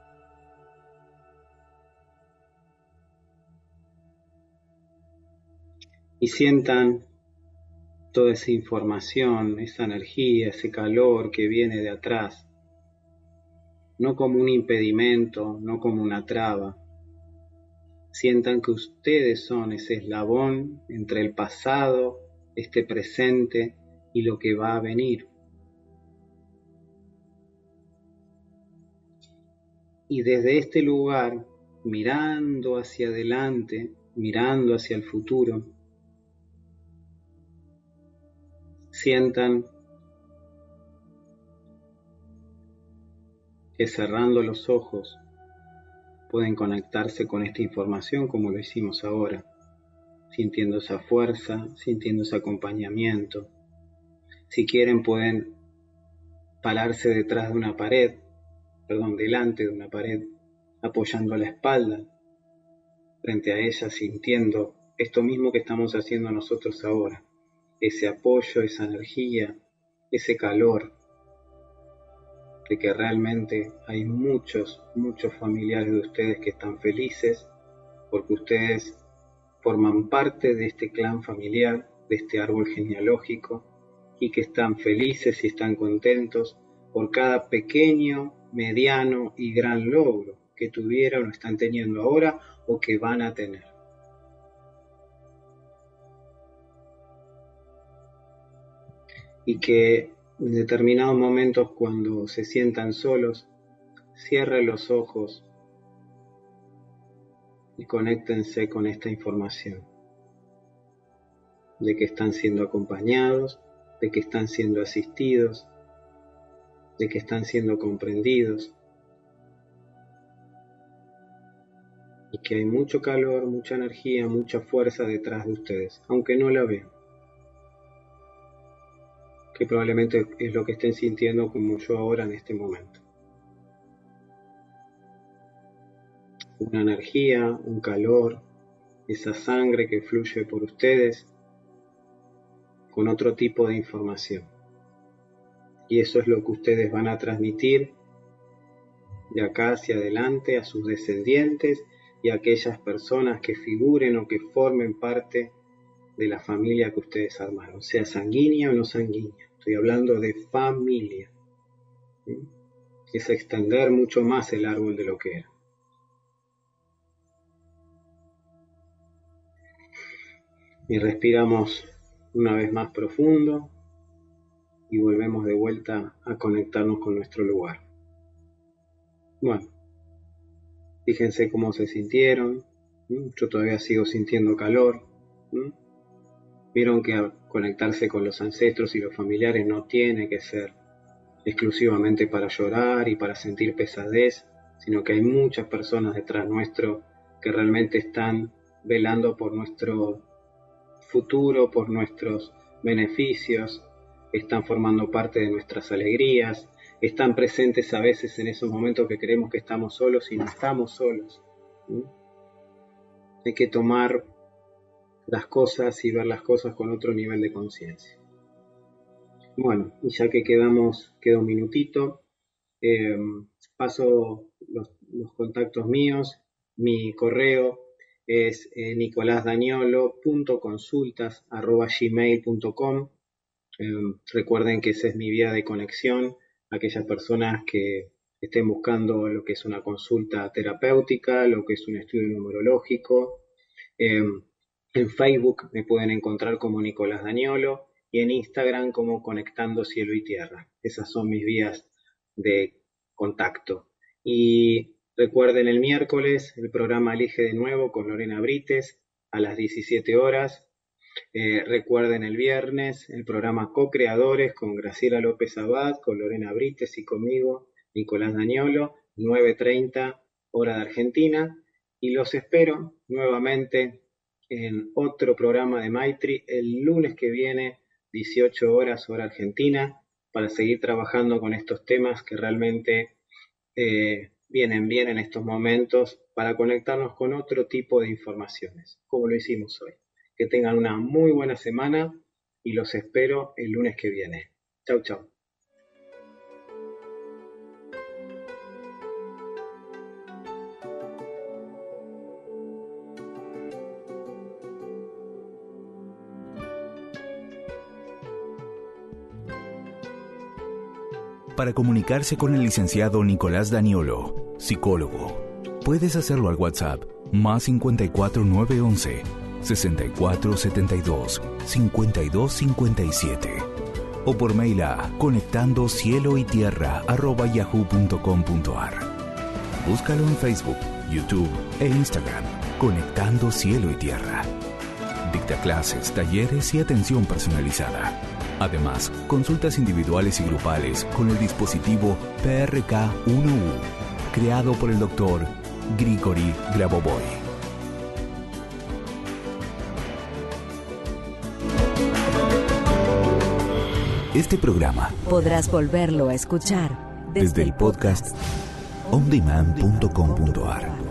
Y sientan toda esa información, esa energía, ese calor que viene de atrás, no como un impedimento, no como una traba. Sientan que ustedes son ese eslabón entre el pasado, este presente y lo que va a venir. Y desde este lugar, mirando hacia adelante, mirando hacia el futuro, sientan que cerrando los ojos pueden conectarse con esta información como lo hicimos ahora, sintiendo esa fuerza, sintiendo ese acompañamiento. Si quieren pueden pararse detrás de una pared, perdón, delante de una pared, apoyando la espalda frente a ella, sintiendo esto mismo que estamos haciendo nosotros ahora, ese apoyo, esa energía, ese calor, de que realmente hay muchos, muchos familiares de ustedes que están felices porque ustedes forman parte de este clan familiar, de este árbol genealógico, y que están felices y están contentos por cada pequeño, mediano y gran logro que tuvieron o están teniendo ahora o que van a tener. Y que en determinados momentos, cuando se sientan solos, cierren los ojos y conéctense con esta información de que están siendo acompañados, de que están siendo asistidos, de que están siendo comprendidos y que hay mucho calor, mucha energía, mucha fuerza detrás de ustedes, aunque no la vean, que probablemente es lo que estén sintiendo como yo ahora en este momento. Una energía, un calor, esa sangre que fluye por ustedes con otro tipo de información. Y eso es lo que ustedes van a transmitir de acá hacia adelante a sus descendientes y a aquellas personas que figuren o que formen parte de la familia que ustedes armaron, sea sanguínea o no sanguínea. Estoy hablando de familia. ¿Sí? Es extender mucho más el árbol de lo que era. Y respiramos una vez más profundo y volvemos de vuelta a conectarnos con nuestro lugar. Bueno, fíjense cómo se sintieron. ¿Mm? Yo todavía sigo sintiendo calor. ¿Mm? Vieron que conectarse con los ancestros y los familiares no tiene que ser exclusivamente para llorar y para sentir pesadez, sino que hay muchas personas detrás nuestro que realmente están velando por nuestro futuro, por nuestros beneficios, están formando parte de nuestras alegrías, están presentes a veces en esos momentos que creemos que estamos solos y no estamos solos. ¿Sí? Hay que tomar las cosas y ver las cosas con otro nivel de conciencia. Bueno, y ya que quedamos, queda un minutito, eh, paso los, los contactos míos. Mi correo es eh, nicolasdaniolo punto consultas arroba gmail punto com. Eh, recuerden que esa es mi vía de conexión. Aquellas personas que estén buscando lo que es una consulta terapéutica, lo que es un estudio numerológico. Eh, en Facebook me pueden encontrar como Nicolás Daniolo y en Instagram como Conectando Cielo y Tierra. Esas son mis vías de contacto. Y recuerden, el miércoles el programa Elige de Nuevo con Lorena Brites a las diecisiete horas. Eh, recuerden el viernes el programa Co-Creadores con Graciela López Abad, con Lorena Brites y conmigo, Nicolás Daniolo, nueve treinta hora de Argentina. Y los espero nuevamente en otro programa de Maitri el lunes que viene, dieciocho horas hora Argentina, para seguir trabajando con estos temas que realmente eh, vienen bien en estos momentos para conectarnos con otro tipo de informaciones, como lo hicimos hoy. Que tengan una muy buena semana y los espero el lunes que viene. Chau, chau. Para comunicarse con el licenciado Nicolás Daniolo, psicólogo, puedes hacerlo al WhatsApp más cincuenta y cuatro nueve once sesenta y cuatro setenta y dos cincuenta y dos cincuenta y siete o por mail a conectando cielo y tierra arroba yahoo punto com punto ar. Búscalo en Facebook, YouTube e Instagram, Conectando Cielo y Tierra. Dicta clases, talleres y atención personalizada. Además, consultas individuales y grupales con el dispositivo P R K uno U, creado por el doctor Grigori Grabovoi. Este programa podrás volverlo a escuchar desde, desde el podcast on demand punto com punto a r.